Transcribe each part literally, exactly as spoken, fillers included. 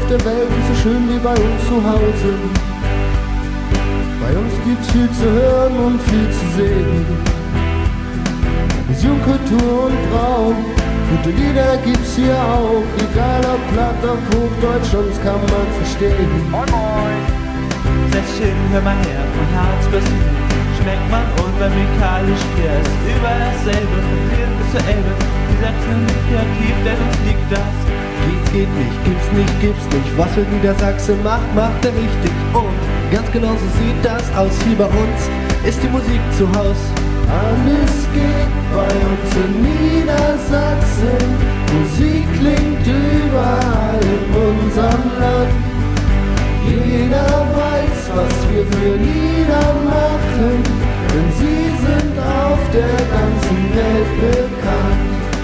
der Welt nicht so schön wie bei uns zu Hause. Bei uns gibt's viel zu hören und viel zu sehen. Vision, Kultur und Traum, gute Lieder gibt's hier auch. Egal ob Platt, ob Hochdeutsch, uns kann man verstehen. Moin Moin! Setz dich hin, hör mal her, von Herz bis hin. Schmeckt man unvermikalisch hier, ist überall dasselbe, von Hirn bis zur Elbe. Wir Sachsen sind kreativ, denn uns liegt das. Geht, geht nicht, gibt's nicht, gibt's nicht. Was für Niedersachse macht, macht er richtig. Und ganz genau so sieht das aus. Hier bei uns ist die Musik zu Haus. Alles geht bei uns in Niedersachsen. Musik klingt überall in unserem Land. Jeder weiß, was wir für Lieder machen, denn sie sind auf der ganzen Welt bekannt.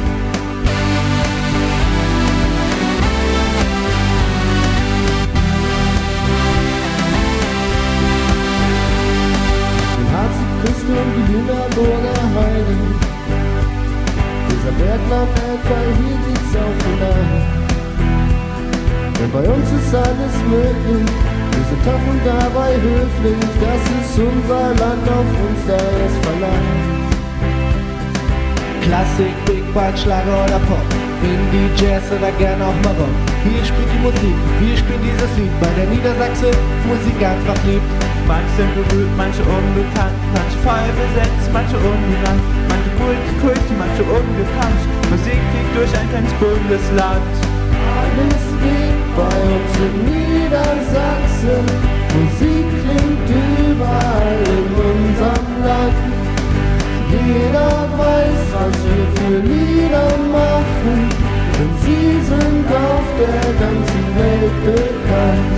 Küste und die Lüneburger Heide. Dieser Bergland etwa, hier geht's auf und ab. Denn bei uns ist alles möglich, wir sind tough und dabei höflich. Das ist unser Land, auf uns da ist Verlangen. Klassik, Big Band, Schlager oder Pop, Indie, Jazz oder gern auch mal Rock. Hier spielt die Musik, wir spielen dieses Lied, bei der Niedersachse Musik einfach liebt. Manche sind berühmt, manche unbekannt, manche voll besetzt, manche unbenannt, manche Kult, manche ungekannt. Musik fliegt durch ein kleines Bundesland. Alles geht bei uns in Niedersachsen. Musik klingt überall in unserem Land. Jeder weiß, was wir für Lieder machen, denn sie sind auf der ganzen Welt bekannt.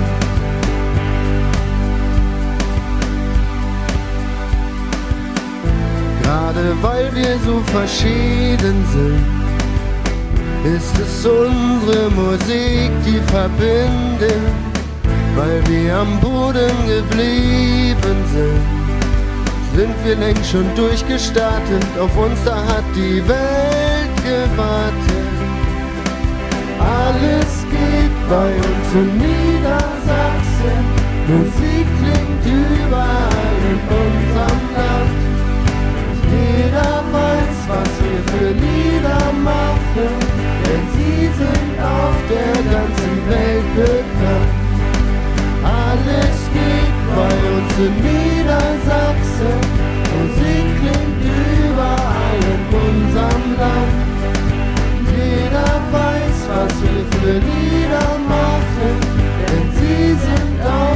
Gerade weil wir so verschieden sind, ist es unsere Musik, die verbindet. Weil wir am Boden geblieben sind, sind wir längst schon durchgestartet. Auf uns da hat die Welt gewartet. Alles geht bei uns in Niedersachsen. Musik klingt überall in unserem Land. Jeder weiß, was wir für Lieder machen, denn sie sind auf der ganzen Welt bekannt. Alles geht bei uns in Niedersachsen. Musik klingt überall in unserem Land. Jeder weiß, was wir für Lieder machen, denn sie sind auf